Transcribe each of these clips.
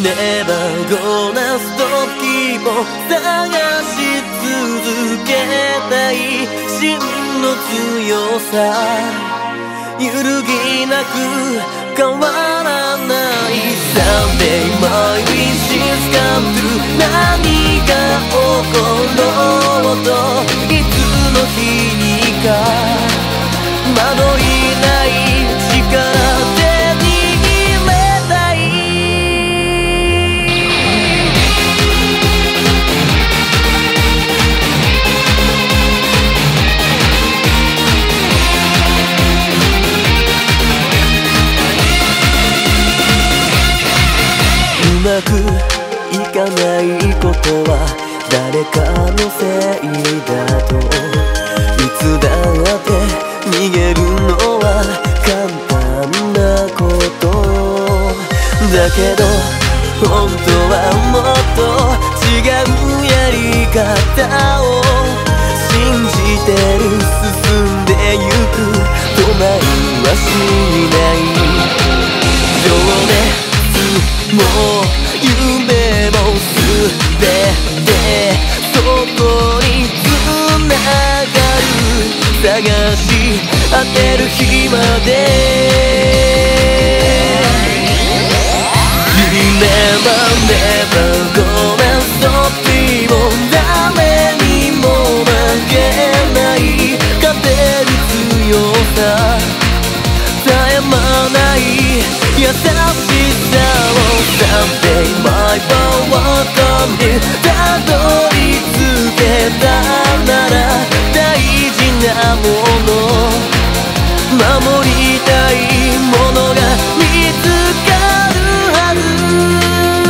Never gonna stop keep on 探し続けたい真の強さ揺るぎなく変わらない Someday my wishes come true 何が起ころうといつの日にか惑いない力で握れたいうまくいかないことは誰かのせいだといつだって逃げるのは簡単なことだけど本当はもっと違うやり方を信じてる進んでゆく止まりはしない情熱も夢もすべてそこにつながる探し当てる日まで Remember never gonna stop me も誰にも負けない勝てる強さ絶え間ない優しさを Someday my power come here たどり着けたなら大事なもの守りたいものが見つかるはず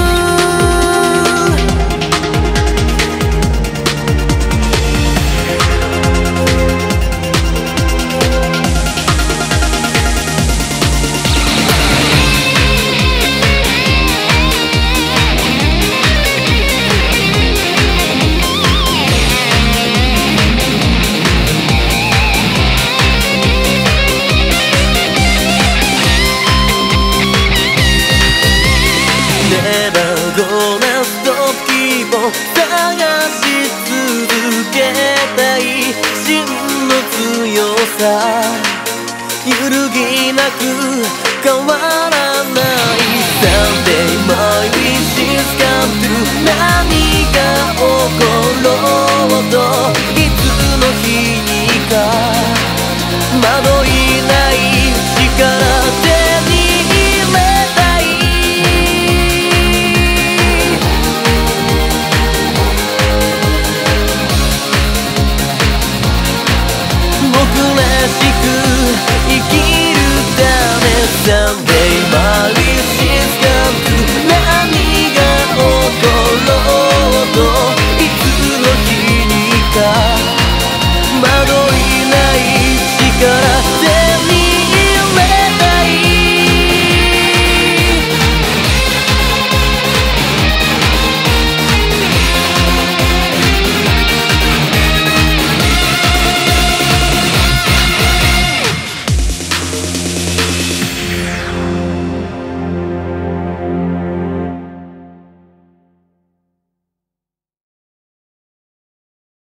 揺るぎなく変わらない Someday my wishes come true 何が起ころうといつの日にか惑い